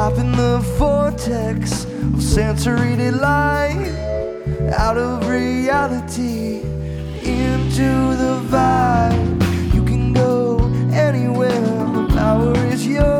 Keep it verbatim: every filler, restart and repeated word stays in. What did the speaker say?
hop in the vortex of sensory delight, out of reality into the